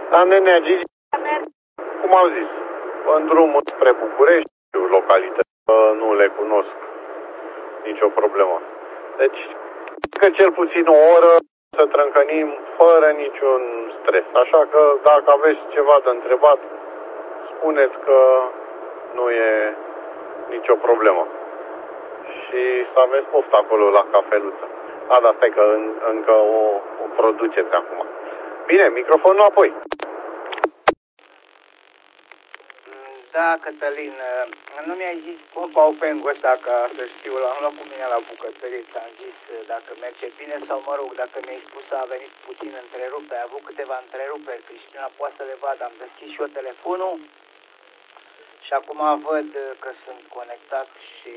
La Nenea Gigi, cum au zis, în drumul spre București, localități, nu le cunosc, nicio problemă. Deci, că cel puțin o oră să trâncănim fără niciun stres. Așa că dacă aveți ceva de întrebat, spuneți că nu e nicio problemă. Și să aveți poftă acolo la cafeluță. Dar stai că încă o produceți acum. Bine, microfonul apoi. Da, Cătălin, nu mi-ai zis pompa Opengul ăsta, ca să știu, l-am luat cu mine la bucătărie, ți-am zis dacă merge bine sau, mă rog, dacă mi-ai spus că a venit puțin întrerupe, a avut câteva întreruperi, Cristina poate să le vadă, am deschis și eu telefonul și acum văd că sunt conectat și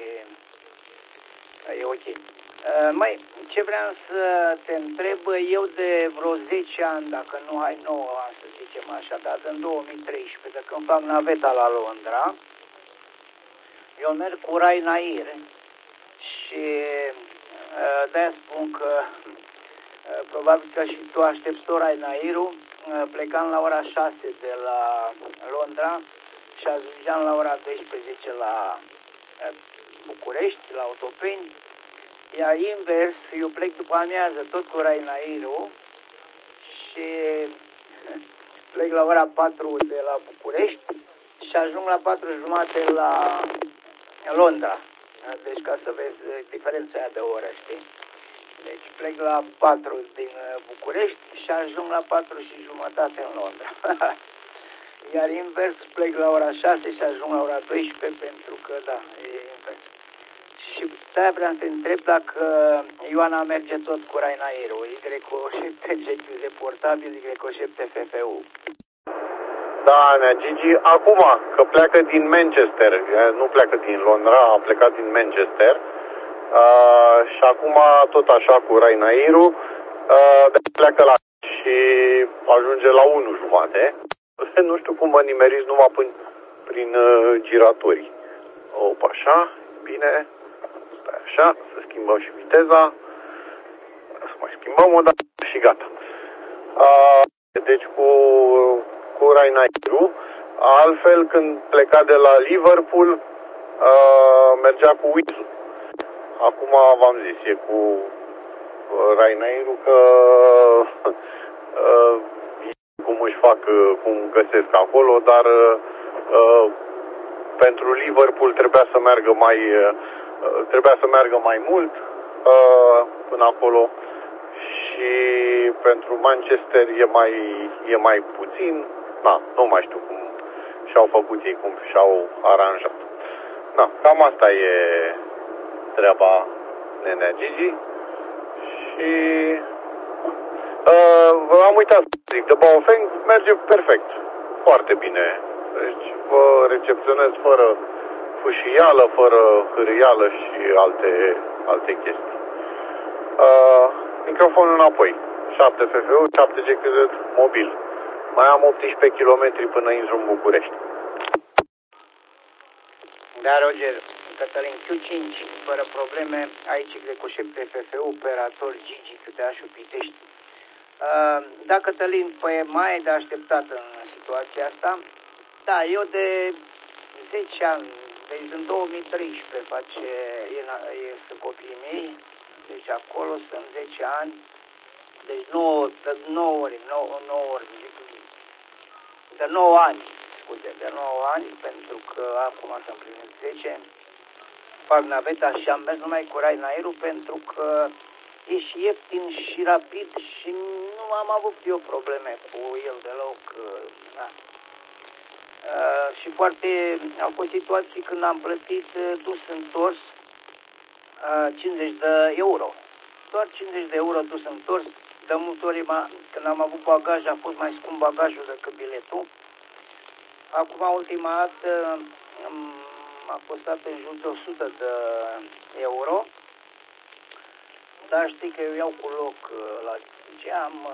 e ok. Măi, ce vreau să te întreb, eu de vreo 10 ani, dacă nu ai 9 ani să zicem așa, dar în 2013, de când fac naveta la Londra, eu merg cu Ryanair și de-aia spun că probabil că și tu aștepți tot Ryanair-ul, plecam la ora 6 de la Londra și ajungeam la ora 12 la București, la Otopeni. Iar invers, eu plec după amiază tot cu Ryanair-ul și plec la ora 4 de la București și ajung la 4:30 la Londra. Deci ca să vezi diferența aia de oră, știi? Deci plec la 4 din București și ajung la 4:30 în Londra. Iar invers, plec la ora 6 și ajung la ora 12 pentru că, da, e invers. Și de-aia vreau să întreb dacă Ioana merge tot cu Ryanair-ul, Y7 portabil, Y7 FFU. Da, Nea Gigi, acum că pleacă din Manchester, nu pleacă din Londra, a plecat din Manchester și acum tot așa cu Ryanair-ul, pleacă la și ajunge la 1:30. Nu știu cum mă nimeriți numai prin giratorii. Opa, așa, bine. Așa, să schimbăm și viteza. Să mai schimbăm o dată și gata. Deci cu Ryanair-ul, altfel când pleca de la Liverpool, mergea cu Wizz. Acum v-am zis, e cu Ryanair-ul că cum își fac, cum găsesc acolo, dar pentru Liverpool trebuia să meargă mai mult până acolo și pentru Manchester e mai puțin. Nu mai știu cum și-au făcut ei, cum și-au aranjat. Cam asta e treaba Nenea Gigi. Și am uitat să zic, de Baofeng merge perfect, foarte bine. Deci vă recepționez fără fâșială, fără hârâială și alte chestii. Microfonul înapoi. 7 FFU, 7 GKZ mobil. Mai am 18 km până intru în București. Da, Roger, Cătălin Q5, fără probleme, aici Y7 FFU, operator Gigi, Câteașul Pitești. Da, Cătălin, păi mai ai de așteptat în situația asta? Da, eu de 10 ani, deci în 2013 sunt copiii mei, deci acolo sunt 10 ani, deci 9 ani, pentru că acum s-am împlinit 10, fac naveta și am mers numai cu Ryanair-ul pentru că e și ieftin și rapid și nu am avut eu probleme cu el deloc. Da. Și au fost situații când am plătit dus întors 50 de euro. Doar 50 de euro dus întors. De multe ori când am avut bagaj a fost mai scump bagajul decât biletul. Acum ultima dată m-a costat în jur de 100 de euro. Dar știi că eu iau cu loc la geam,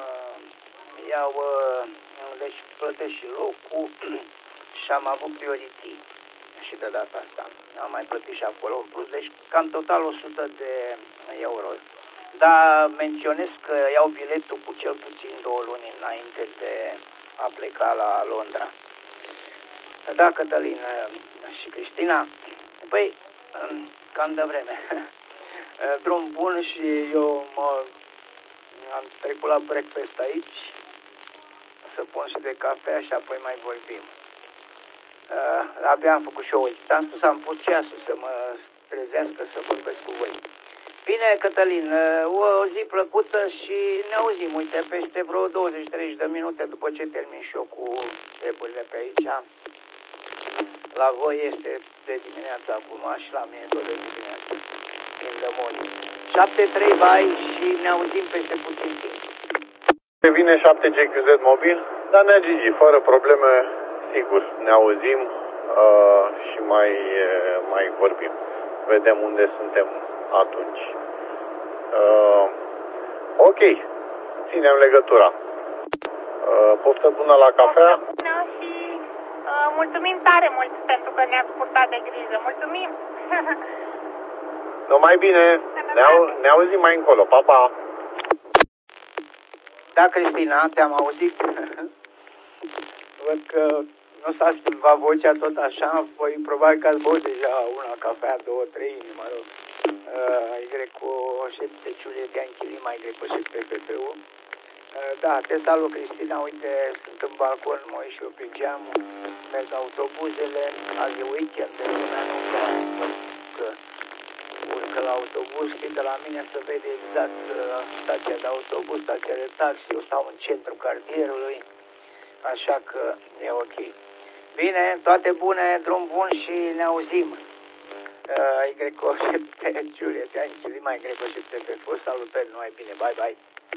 deci plătesc și locul și am avut priority și de data asta. Am mai plătit și acolo în plus, deci cam total 100 de euro. Dar menționez că iau biletul cu cel puțin 2 luni înainte de a pleca la Londra. Da, Cătălin și Cristina, păi, cam de vreme. Drum bun și eu am trecut la breakfast aici, să pun și de cafea și apoi mai vorbim. Abia am făcut și eu, am spus, am pus ceasul să mă trezească să vorbesc cu voi. Bine, Cătălin, o zi plăcută și ne auzim, uite, peste vreo 20-30 de minute după ce termin și eu cu treburile pe aici. La voi este de dimineața acum și la mine tot de dimineața. In the morning. 7-3, bye și ne auzim peste puțin timp. Vine 7G QZ mobil, dar ne Gigi, fără probleme, sigur, ne auzim și mai vorbim. Vedem unde suntem atunci. Ok, ținem legătura. Poftă bună la cafea. Poftă bună și mulțumim tare mult pentru că ne-ați purtat de grijă. Mulțumim! Numai bine, ne auzim mai încolo. Pa, pa! Da, Cristina, te-am auzit. Văd că nu s-a schimbat vocea tot așa, voi probabil că ați băut deja una cafea, 2-3, mă rog. Y7 Juliet Yankee, mai Y7 PP-ul. Da, te salut, Cristina, uite, sunt în balcon, mă ieși eu pe geam, merg autobuzele, azi e weekend, de lumea nu că urcă la autobuz, știi, de la mine se vede exact stația de autobuz, stația de taxi, eu stau în centrul cartierului, așa că e ok. Bine, toate bune, drum bun și ne auzim. Y7 Juliet Yankee, mai Y7 PP, salutări, nu ai bine, bye, bye.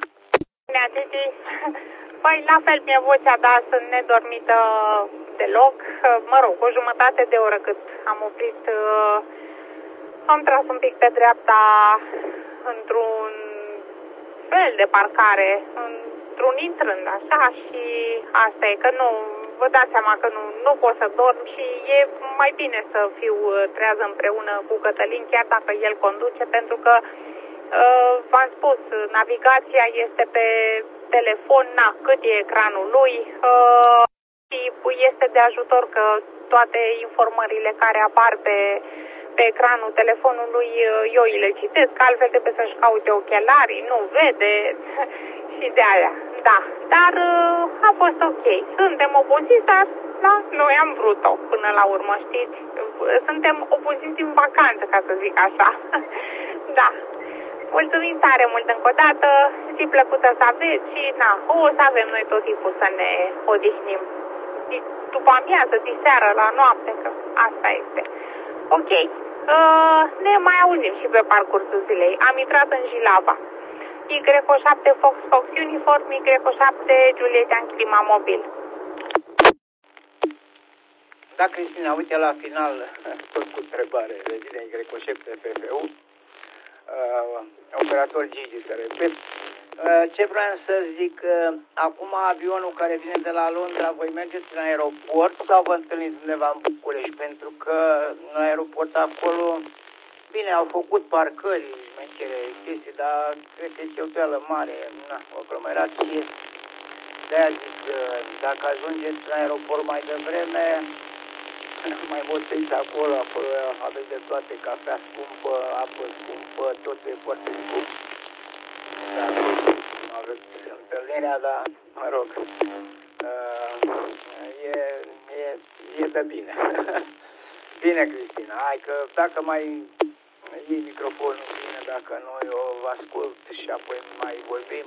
Păi, la fel mi-e vocea, dar sunt nedormită deloc. Mă rog, o jumătate de oră cât am oprit, am tras un pic pe dreapta într-un fel de parcare, într-un intrând, așa, și asta e, că nu, vă dați seama că nu pot să dorm și e mai bine să fiu trează împreună cu Cătălin, chiar dacă el conduce, pentru că v-am spus, navigația este pe telefon, cât e ecranul lui și este de ajutor că toate informările care apar pe ecranul telefonului eu îi le citesc, altfel trebuie să-și caute ochelarii, nu vede și de aia. Da, dar a fost ok. Suntem obosiți, dar da, noi am vrut-o până la urmă, știți? Suntem obosiți în vacanță, ca să zic așa. Da. Mulțumim tare mult încă o dată, zi plăcută să aveți și o să avem noi tot timpul să ne odihnim. După amiază, diseară, la noapte, că asta este. Ok, ne mai auzim și pe parcursul zilei. Am intrat în Jilava. Y7 Fox Uniform, Y7 Juliet Yankee Lima mobil. Da, Cristina, uite la final, tot cu întrebare, revine Y7 PP-ul. Operator Gigi, să repet. Ce vreau să zic, acum avionul care vine de la Londra, voi mergeți în aeroport sau vă întâlniți undeva în București? Pentru că în aeroport acolo, bine, au făcut parcări, șmechere, chestii, dar cred că e cheltuială mare, o aglomerație. De-aia zic, dacă ajungeți în aeroport mai devreme, mai moțiți acolo aveți de toate, cafea scumpă, apă scumpă, tot e foarte scump. Da, nu aveți întâlnirea, dar, mă rog, e de bine. Bine, Cristina, hai că dacă mai iei microfonul bine, dacă nu, eu vă ascult și apoi mai vorbim.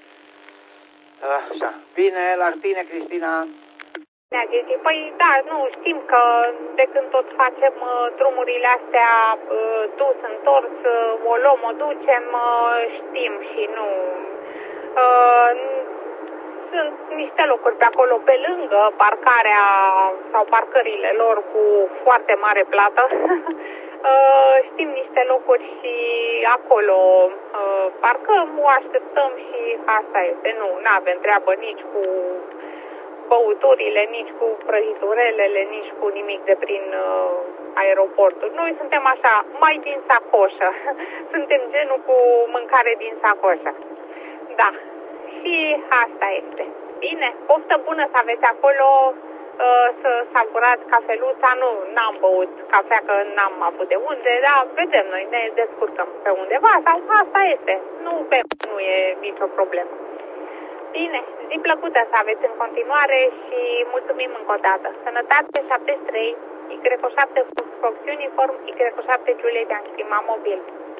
Așa, bine, la tine, Cristina. Păi da, nu, știm că de când tot facem drumurile astea dus, întors, o luăm, o ducem, știm și nu... Sunt niște locuri pe acolo, pe lângă parcarea sau parcările lor cu foarte mare plată. Știm niște locuri și acolo parcăm, o așteptăm și asta este. Nu avem treabă nici cu băuturile, nici cu prăjiturelele, nici cu nimic de prin aeroporturi. Noi suntem așa, mai din sacoșă. Suntem genul cu mâncare din sacoșă. Da. Și asta este. Bine, poftă bună să aveți acolo, să savurați cafeluța. Nu, n-am băut cafea că n-am avut de unde, dar vedem noi, ne descurcăm pe undeva sau asta este. Nu e nicio problemă. Bine, zi plăcută să aveți în continuare și mulțumim încă o dată. Sănătate 73, Y7 Fox Uniform, Y7 Juliet de Clima Mobil.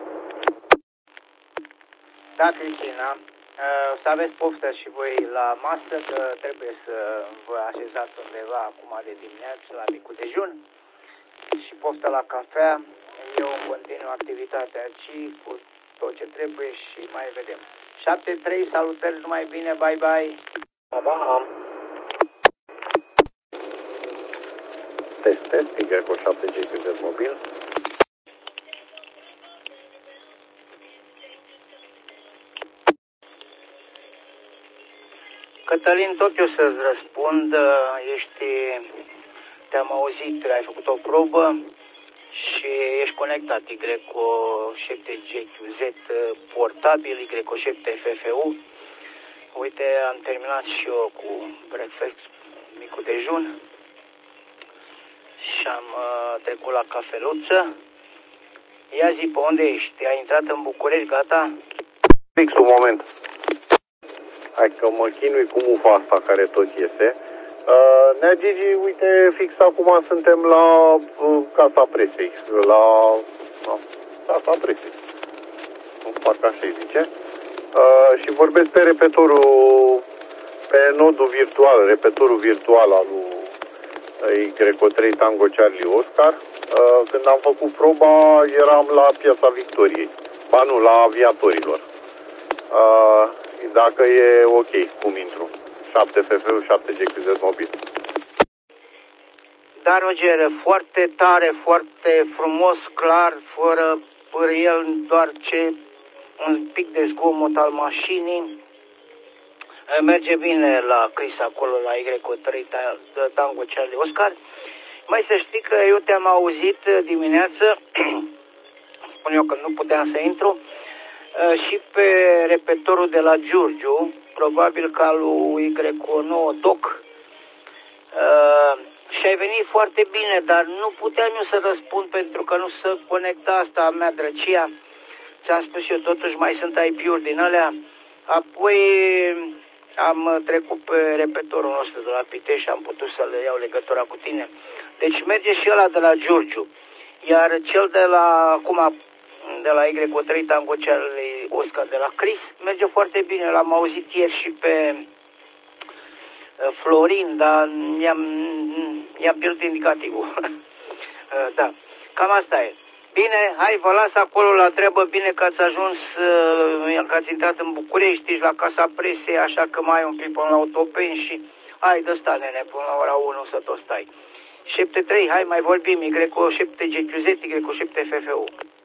Da, Cristina, să aveți poftă și voi la masă, că trebuie să vă așezați undeva acum de dimineață la micul dejun și poftă la cafea. Eu continuu activitatea aici cu tot ce trebuie și mai vedem. 7-3, salutări, numai bine, bye bye. Da. Test, Y7G mobil. Cătălin, tot eu să-ți răspund, te-am auzit, ai făcut o probă și ești conectat Y7GQZ portabil, Y7 FFU. Uite, am terminat și eu cu breakfast, micul dejun și am trecut la cafeluță. Ia zi, pe unde ești? Ai intrat în București, gata? Fix un moment. Hai că mă chinui cu mufa asta care tot iese. Nea Gigi, uite, fix acum suntem la Casa Presei. La Casa Presei. Parcă așa îi zice. Și vorbesc pe repetorul, pe nodul virtual, repetorul virtual al lui Y3 Tango Charlie Oscar. Când am făcut proba, eram la Piața Victoriei. Ba nu, la Aviatorilor. Dacă e ok, cum intru? 7 FFU, 7 GQZ mobil. Da, Roger, foarte tare, foarte frumos, clar, fără pârâiel, doar ce un pic de zgomot al mașinii. Merge bine la Chris acolo, la Y3 Tango Charlie Oscar. Mai să știi că eu te-am auzit dimineață, spun eu că nu puteam să intru, și pe repetorul de la Giurgiu, probabil ca lui Y9 Doc, și ai venit foarte bine, dar nu puteam eu să răspund pentru că nu se conecta asta a mea drăcia. Ți-am spus eu, totuși mai sunt IP-uri din alea. Apoi am trecut pe repetorul nostru de la Pitești și am putut să le iau legătura cu tine. Deci merge și ăla de la Giurgiu. Iar cel de la, acum, de la Y3 Tango Charlie Oscar de la Chris merge foarte bine. L-am auzit ieri și pe Florin, dar i-am pierdut indicativul. Da, cam asta e. Bine, hai, vă las acolo la treabă, bine că ați ajuns, că ați intrat în București, ești la Casa Presei, așa că mai ai un pic până la Autopeni și hai, dă-sta, nene, până la ora 1 să tot stai. 7-3, hai, mai vorbim, Y7 GQZ, Y7 FFU.